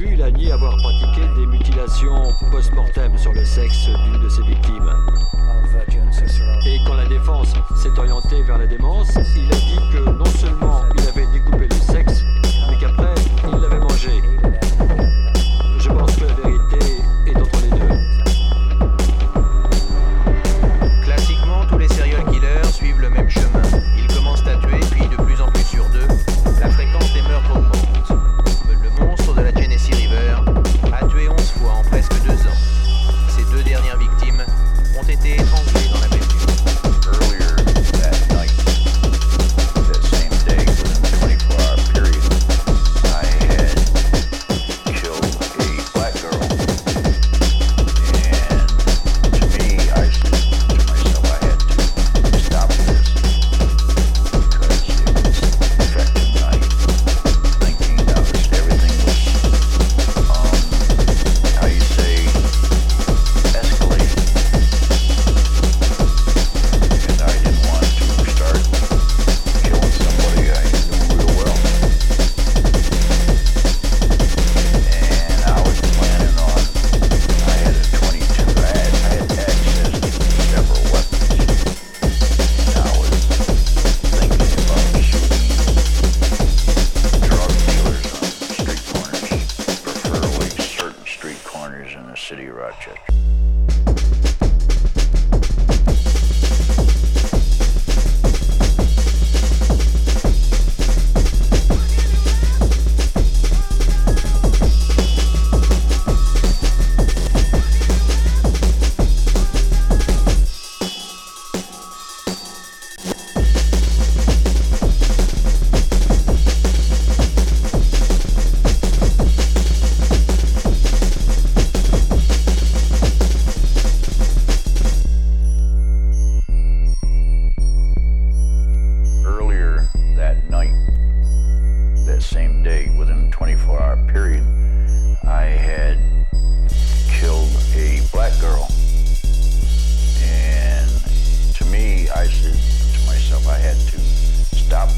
plus, il a nié avoir pratiqué des mutilations post-mortem sur le sexe d'une de ses victimes. Et quand la défense s'est orientée vers la démence, il a dit que non seulement il avait découpé le sexe, mais qu'après, il l'avait mangé. Je pense que la vérité est entre les deux. Classiquement, tous les serial killers suivent le même chemin. Ils commencent à tuer, puis de plus en plus sur deux, la fréquence des meurtres augmente. Le monstre de la Genesee River a tué 11 fois en presque 2 ans. Ses 2 dernières victimes ont été étranglées dans la même nuit. Earlier that night, that same day, within a 24-hour period, I had killed a black girl. And to me, I said to myself, I had to stop this because it was affecting my thinking. I was, everything was, how you say, escalating. And I didn't want to start killing somebody I knew real well. And I was planning on, I had a 22, I had access to several weapons. And I was thinking about shooting drug dealers on street corners, preferably certain street corners in the city of Rochester. Earlier that night, that same day, within a 24-hour period, I had killed a black girl. And to me, I said to myself, I had to stop